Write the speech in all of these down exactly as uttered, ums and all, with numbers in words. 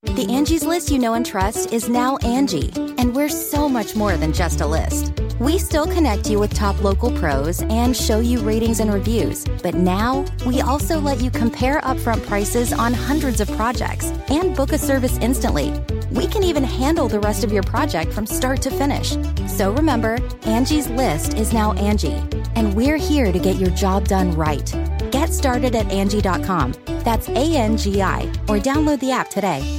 The Angie's List you know and trust is now Angie, and we're so much more than just a list. We still connect you with top local pros and show you ratings and reviews, but now we also let you compare upfront prices on hundreds of projects and book a service instantly. We can even handle the rest of your project from start to finish. So remember, Angie's List is now Angie, and we're here to get your job done right. Get started at Angie dot com. That's A N G I, or download the app today.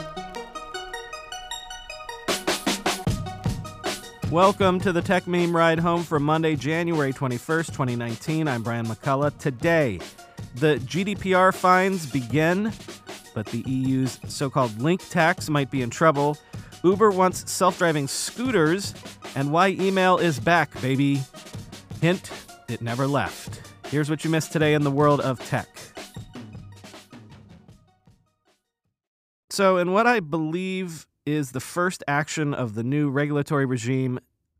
Welcome to the Tech Meme Ride Home for Monday, January twenty-first, twenty nineteen. I'm Brian McCullough. Today, the G D P R fines begin, but the E U's so-called link tax might be in trouble. Uber wants self-driving scooters, and why email is back, baby. Hint, it never left. Here's what you missed today in the world of tech. So, in what I believe is the first action of the new regulatory regime,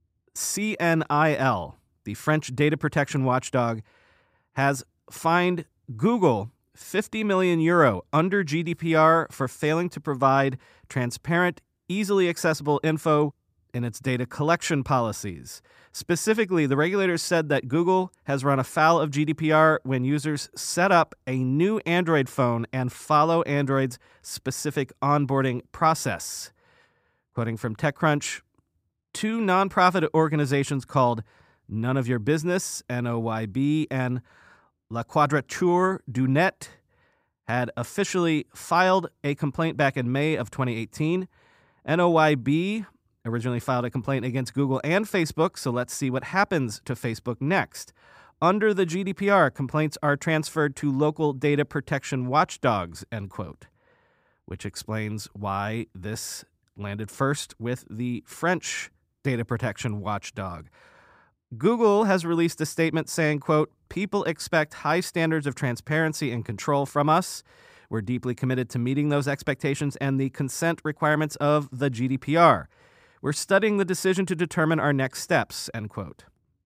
C N I L, the French data protection watchdog, has fined Google fifty million euro under G D P R for failing to provide transparent, easily accessible info in its data collection policies. Specifically, the regulators said that Google has run afoul of G D P R when users set up a new Android phone and follow Android's specific onboarding process. Quoting from TechCrunch, two nonprofit organizations called None of Your Business, N O Y B, and La Quadrature du Net had officially filed a complaint back in May of twenty eighteen. N O Y B originally filed a complaint against Google and Facebook, so let's see what happens to Facebook next. Under the G D P R, complaints are transferred to local data protection watchdogs, end quote, which explains why this landed first with the French data protection watchdog. Google has released a statement saying, quote, "People expect high standards of transparency and control from us. We're deeply committed to meeting those expectations and the consent requirements of the G D P R. We're studying the decision to determine our next steps," end quote.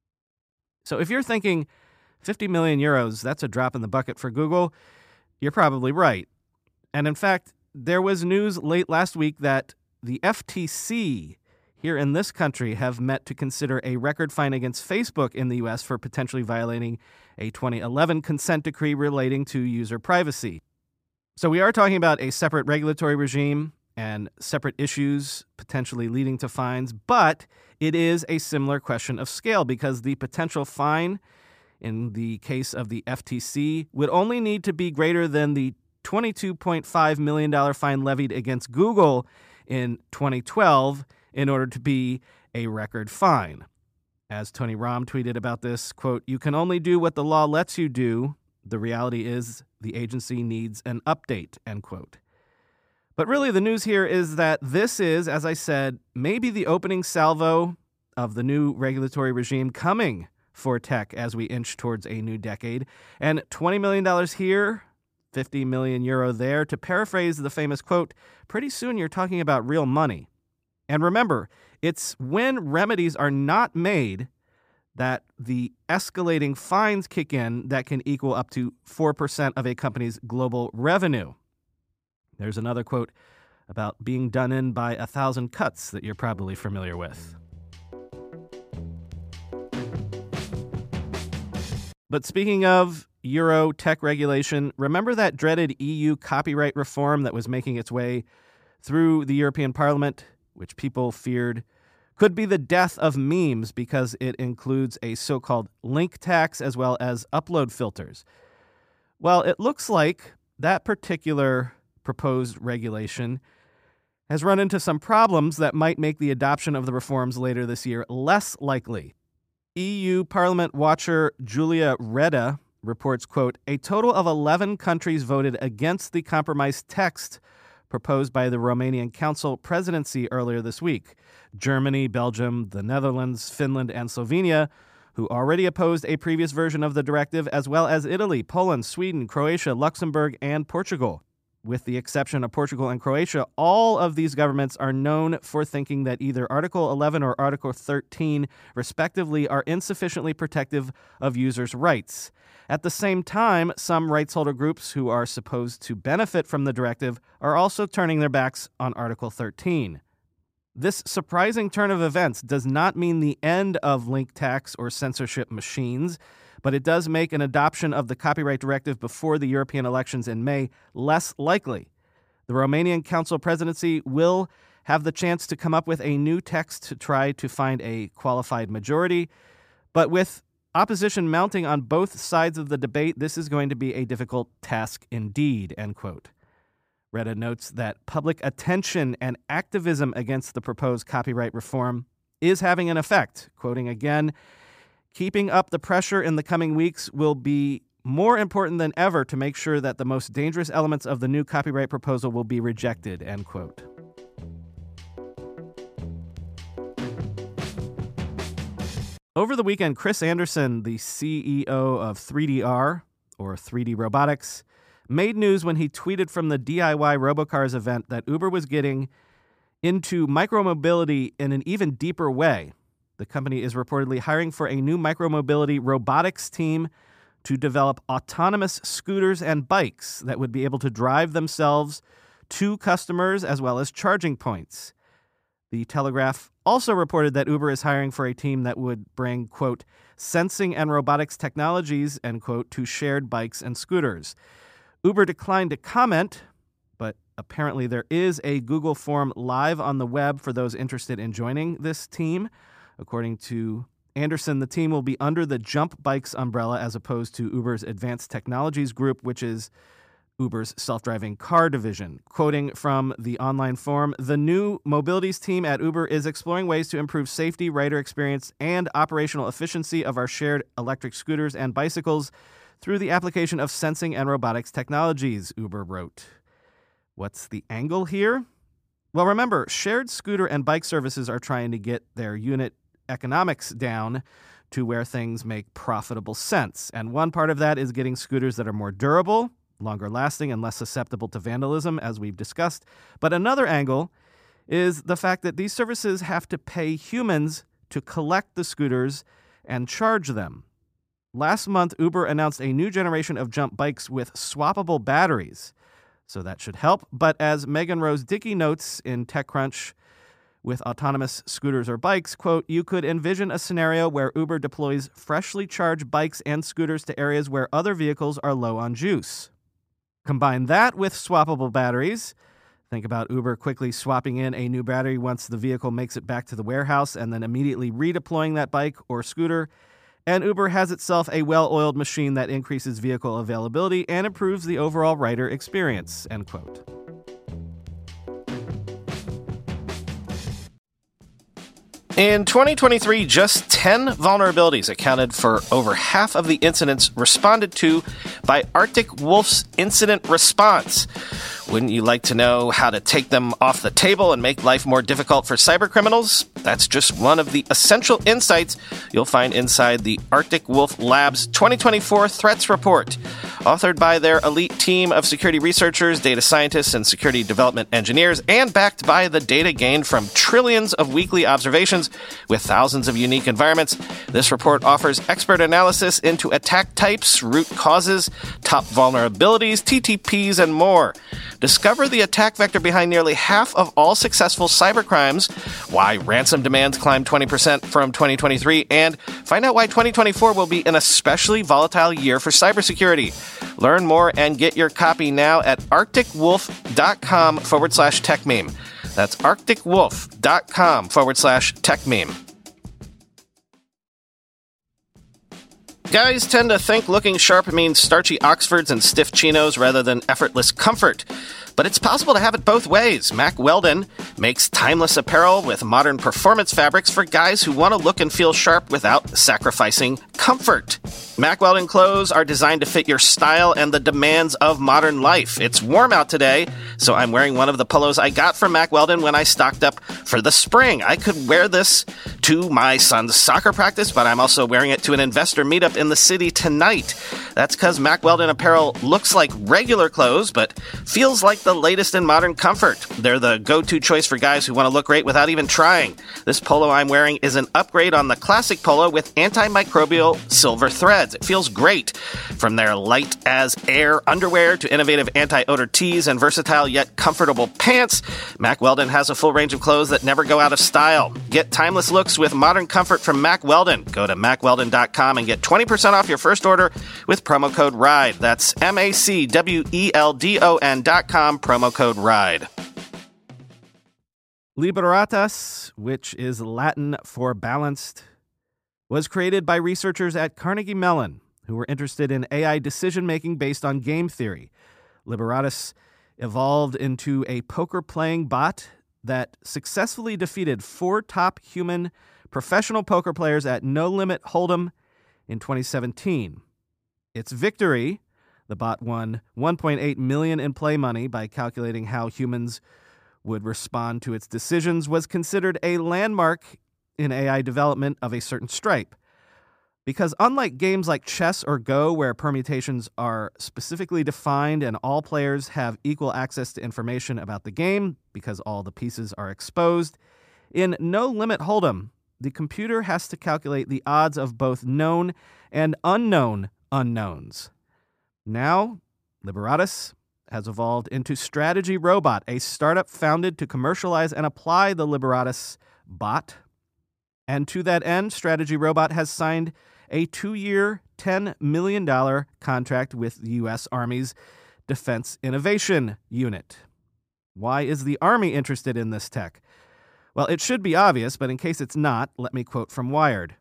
So if you're thinking fifty million euros, that's a drop in the bucket for Google, you're probably right. And in fact, there was news late last week that the F T C here in this country have met to consider a record fine against Facebook in the U S for potentially violating a twenty eleven consent decree relating to user privacy. So we are talking about a separate regulatory regime and separate issues potentially leading to fines, but it is a similar question of scale because the potential fine in the case of the F T C would only need to be greater than the twenty-two point five million dollars fine levied against Google in twenty twelve in order to be a record fine. As Tony Rahm tweeted about this, quote, "You can only do what the law lets you do. The reality is the agency needs an update," end quote. But really the news here is that this is, as I said, maybe the opening salvo of the new regulatory regime coming for tech as we inch towards a new decade. And twenty million dollars here, fifty million euro there. To paraphrase the famous quote, pretty soon you're talking about real money. And remember, it's when remedies are not made that the escalating fines kick in that can equal up to four percent of a company's global revenue. There's another quote about being done in by a thousand cuts that you're probably familiar with. But speaking of Euro tech regulation, remember that dreaded E U copyright reform that was making its way through the European Parliament, which people feared could be the death of memes because it includes a so-called link tax as well as upload filters? Well, it looks like that particular proposed regulation has run into some problems that might make the adoption of the reforms later this year less likely. E U Parliament watcher Julia Reda reports, quote, "A total of eleven countries voted against the compromise text proposed by the Romanian Council presidency earlier this week. Germany, Belgium, the Netherlands, Finland, and Slovenia, who already opposed a previous version of the directive, as well as Italy, Poland, Sweden, Croatia, Luxembourg, and Portugal. With the exception of Portugal and Croatia, all of these governments are known for thinking that either Article eleven or Article thirteen, respectively, are insufficiently protective of users' rights. At the same time, some rights holder groups who are supposed to benefit from the directive are also turning their backs on Article thirteen. This surprising turn of events does not mean the end of link tax or censorship machines, but it does make an adoption of the copyright directive before the European elections in May less likely. The Romanian Council presidency will have the chance to come up with a new text to try to find a qualified majority, but with opposition mounting on both sides of the debate, this is going to be a difficult task indeed, end quote. Reda notes that public attention and activism against the proposed copyright reform is having an effect. Quoting again, keeping up the pressure in the coming weeks will be more important than ever to make sure that the most dangerous elements of the new copyright proposal will be rejected, end quote. Over the weekend, Chris Anderson, the C E O of three D R, or three D Robotics, made news when he tweeted from the D I Y Robocars event that Uber was getting into micromobility in an even deeper way. The company is reportedly hiring for a new micromobility robotics team to develop autonomous scooters and bikes that would be able to drive themselves to customers as well as charging points. The Telegraph also reported that Uber is hiring for a team that would bring, quote, sensing and robotics technologies, end quote, to shared bikes and scooters. Uber declined to comment, but apparently there is a Google form live on the web for those interested in joining this team. According to Anderson, the team will be under the Jump Bikes umbrella as opposed to Uber's Advanced Technologies Group, which is Uber's self-driving car division. Quoting from the online forum, the new mobilities team at Uber is exploring ways to improve safety, rider experience, and operational efficiency of our shared electric scooters and bicycles through the application of sensing and robotics technologies, Uber wrote. What's the angle here? Well, remember, shared scooter and bike services are trying to get their unit economics down to where things make profitable sense. And one part of that is getting scooters that are more durable, longer lasting, and less susceptible to vandalism, as we've discussed. But another angle is the fact that these services have to pay humans to collect the scooters and charge them. Last month, Uber announced a new generation of Jump bikes with swappable batteries. So that should help. But as Megan Rose Dickey notes in TechCrunch, with autonomous scooters or bikes, quote, you could envision a scenario where Uber deploys freshly charged bikes and scooters to areas where other vehicles are low on juice. Combine that with swappable batteries. Think about Uber quickly swapping in a new battery once the vehicle makes it back to the warehouse and then immediately redeploying that bike or scooter. And Uber has itself a well-oiled machine that increases vehicle availability and improves the overall rider experience, end quote. In twenty twenty-three, just ten vulnerabilities accounted for over half of the incidents responded to by Arctic Wolf's incident response. Wouldn't you like to know how to take them off the table and make life more difficult for cybercriminals? That's just one of the essential insights you'll find inside the Arctic Wolf Labs twenty twenty-four Threats Report. Authored by their elite team of security researchers, data scientists, and security development engineers, and backed by the data gained from trillions of weekly observations with thousands of unique environments, this report offers expert analysis into attack types, root causes, top vulnerabilities, T T Ps, and more. Discover the attack vector behind nearly half of all successful cybercrimes, why ransom demands climbed twenty percent from twenty twenty-three, and find out why twenty twenty-four will be an especially volatile year for cybersecurity. Learn more and get your copy now at arcticwolf.com forward slash techmeme. That's arcticwolf.com forward slash techmeme. Guys tend to think looking sharp means starchy Oxfords and stiff chinos rather than effortless comfort. But it's possible to have it both ways. Mack Weldon makes timeless apparel with modern performance fabrics for guys who want to look and feel sharp without sacrificing comfort. Mack Weldon clothes are designed to fit your style and the demands of modern life. It's warm out today, so I'm wearing one of the polos I got from Mack Weldon when I stocked up for the spring. I could wear this to my son's soccer practice, but I'm also wearing it to an investor meetup in the city tonight. That's because Mack Weldon apparel looks like regular clothes, but feels like the latest in modern comfort. They're the go-to choice for guys who want to look great without even trying. This polo I'm wearing is an upgrade on the classic polo with antimicrobial silver threads. It feels great. From their light as air underwear to innovative anti-odor tees and versatile yet comfortable pants, Mack Weldon has a full range of clothes that never go out of style. Get timeless looks with modern comfort from Mack Weldon. Go to mack weldon dot com and get twenty percent off your first order with promo code RIDE. That's M A C W E L D O N dot com, promo code RIDE. Libertas, which is Latin for balanced, was created by researchers at Carnegie Mellon who were interested in A I decision-making based on game theory. Liberatus evolved into a poker-playing bot that successfully defeated four top human professional poker players at No Limit Hold'em in twenty seventeen. Its victory, the bot won one point eight million dollars in play money by calculating how humans would respond to its decisions, was considered a landmark in A I development of a certain stripe. Because unlike games like chess or Go, where permutations are specifically defined and all players have equal access to information about the game because all the pieces are exposed, in No Limit Hold'em, the computer has to calculate the odds of both known and unknown unknowns. Now, Liberatus has evolved into Strategy Robot, a startup founded to commercialize and apply the Liberatus bot. And to that end, Strategy Robot has signed a two-year, ten million dollars contract with the U S Army's Defense Innovation Unit. Why is the Army interested in this tech? Well, it should be obvious, but in case it's not, let me quote from Wired.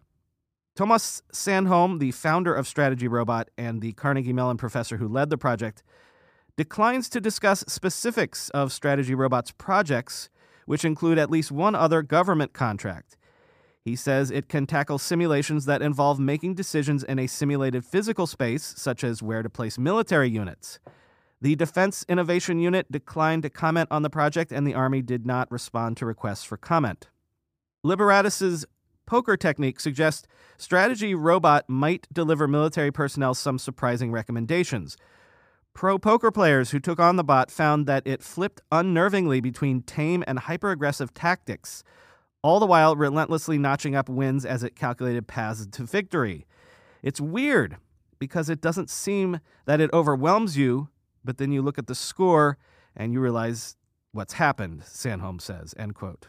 Thomas Sandholm, the founder of Strategy Robot and the Carnegie Mellon professor who led the project, declines to discuss specifics of Strategy Robot's projects, which include at least one other government contract. He says it can tackle simulations that involve making decisions in a simulated physical space, such as where to place military units. The Defense Innovation Unit declined to comment on the project, and the Army did not respond to requests for comment. Liberatus's poker technique suggests Strategy Robot might deliver military personnel some surprising recommendations. Pro poker players who took on the bot found that it flipped unnervingly between tame and hyper-aggressive tactics, all the while relentlessly notching up wins as it calculated paths to victory. It's weird, because it doesn't seem that it overwhelms you, but then you look at the score and you realize what's happened, Sandholm says, end quote.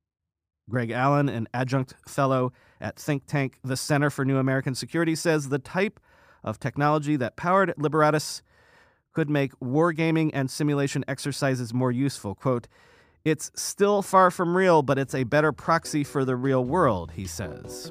Greg Allen, an adjunct fellow at think tank The Center for New American Security, says the type of technology that powered Liberatus could make wargaming and simulation exercises more useful. Quote, "It's still far from real, but it's a better proxy for the real world," he says.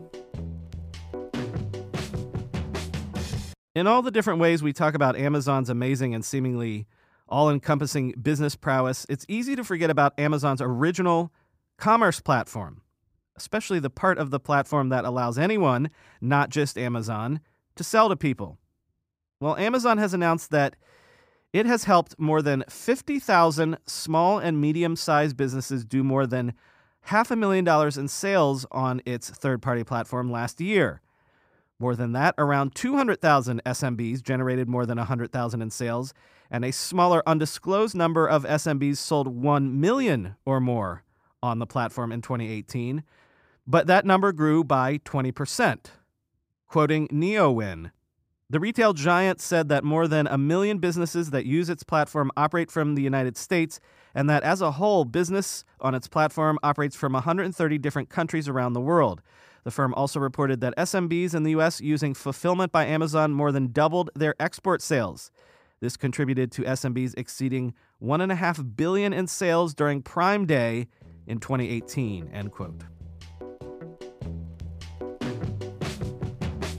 In all the different ways we talk about Amazon's amazing and seemingly all-encompassing business prowess, it's easy to forget about Amazon's original commerce platform, especially the part of the platform that allows anyone, not just Amazon, to sell to people. Well, Amazon has announced that it has helped more than fifty thousand small and medium-sized businesses do more than half a million dollars in sales on its third-party platform last year. More than that, around two hundred thousand S M Bs generated more than one hundred thousand dollars in sales, and a smaller undisclosed number of S M Bs sold one million dollars or more on the platform in twenty eighteen, but that number grew by twenty percent. Quoting NeoWin, the retail giant said that more than a million businesses that use its platform operate from the United States, and that as a whole, business on its platform operates from one hundred thirty different countries around the world. The firm also reported that S M Bs in the U S using Fulfillment by Amazon more than doubled their export sales. This contributed to S M Bs exceeding one point five billion dollars in sales during Prime Day in twenty eighteen, end quote.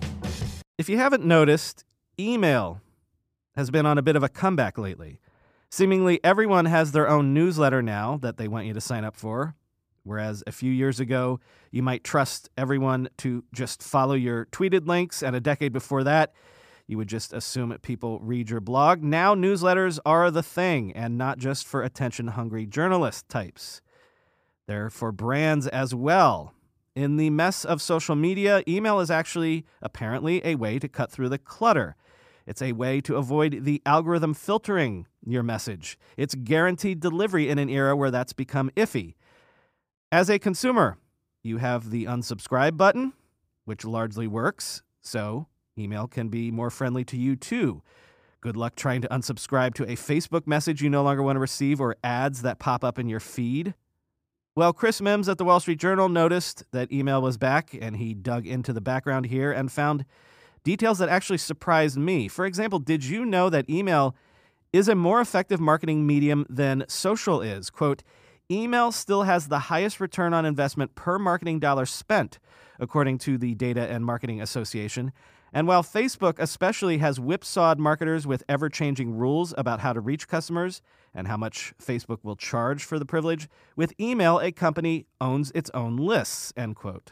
If you haven't noticed, email has been on a bit of a comeback lately. Seemingly everyone has their own newsletter now that they want you to sign up for, whereas a few years ago, you might trust everyone to just follow your tweeted links, and a decade before that, you would just assume that people read your blog. Now newsletters are the thing, and not just for attention-hungry journalist types. They're for brands as well. In the mess of social media, email is actually, apparently, a way to cut through the clutter. It's a way to avoid the algorithm filtering your message. It's guaranteed delivery in an era where that's become iffy. As a consumer, you have the unsubscribe button, which largely works, so email can be more friendly to you too. Good luck trying to unsubscribe to a Facebook message you no longer want to receive or ads that pop up in your feed. Well, Chris Mims at the Wall Street Journal noticed that email was back, and he dug into the background here and found details that actually surprised me. For example, did you know that email is a more effective marketing medium than social is? Quote, email still has the highest return on investment per marketing dollar spent, according to the Data and Marketing Association. And while Facebook especially has whipsawed marketers with ever-changing rules about how to reach customers and how much Facebook will charge for the privilege, with email, a company owns its own lists, end quote.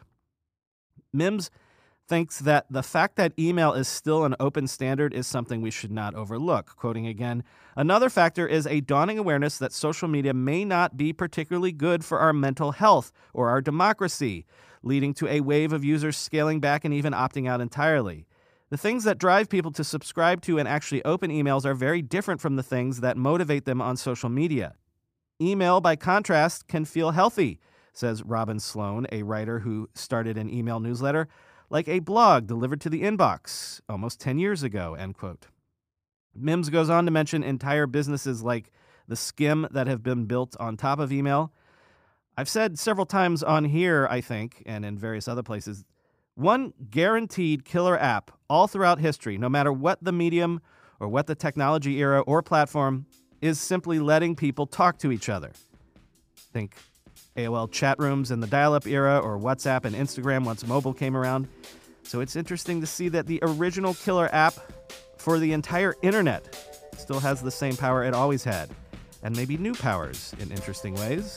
Mims thinks that the fact that email is still an open standard is something we should not overlook. Quoting again, another factor is a dawning awareness that social media may not be particularly good for our mental health or our democracy, leading to a wave of users scaling back and even opting out entirely. The things that drive people to subscribe to and actually open emails are very different from the things that motivate them on social media. Email, by contrast, can feel healthy, says Robin Sloan, a writer who started an email newsletter, like a blog delivered to the inbox almost ten years ago, end quote. Mims goes on to mention entire businesses like the Skim that have been built on top of email. I've said several times on here, I think, and in various other places, one guaranteed killer app all throughout history, no matter what the medium or what the technology era or platform, is simply letting people talk to each other. Think A O L chat rooms in the dial-up era, or WhatsApp and Instagram once mobile came around. So it's interesting to see that the original killer app for the entire internet still has the same power it always had, and maybe new powers in interesting ways.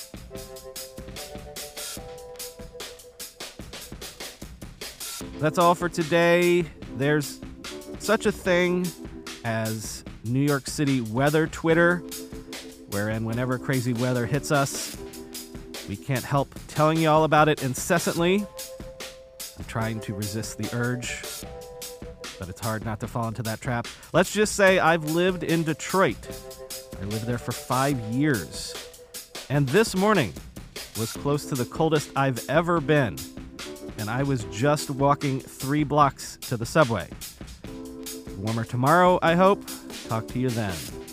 That's all for today. There's such a thing as New York City weather Twitter, wherein whenever crazy weather hits us, we can't help telling you all about it incessantly. I'm trying to resist the urge, but it's hard not to fall into that trap. Let's just say I've lived in Detroit. I lived there for five years. And this morning was close to the coldest I've ever been. And I was just walking three blocks to the subway. Warmer tomorrow, I hope. Talk to you then.